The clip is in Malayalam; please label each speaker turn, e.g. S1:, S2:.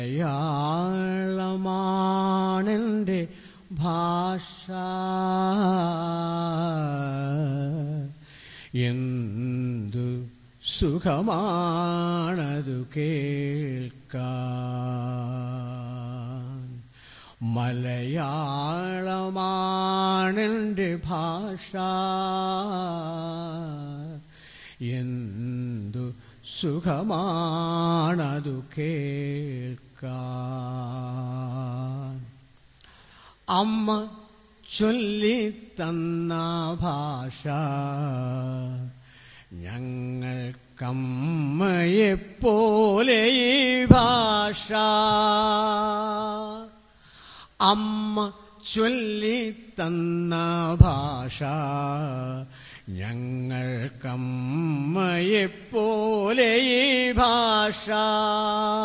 S1: മലയാളമാണെൻ്റെ ഭാഷ, എന്തു സുഖമാണതു കേൾക്കാൻ. മലയാളമാണെൻ്റെ ഭാഷ, എന്തു സുഖമാണതു കേൾക്കാൻ. അമ്മ ചൊല്ലിത്തന്ന ഭാഷ, ഞങ്ങൾക്കമ്മയെപ്പോലെ ഈ ഭാഷ. അമ്മ ചൊല്ലിത്തന്ന ഭാഷ, ഞങ്ങൾക്കമ്മയെപ്പോലെ ഈ ഭാഷ.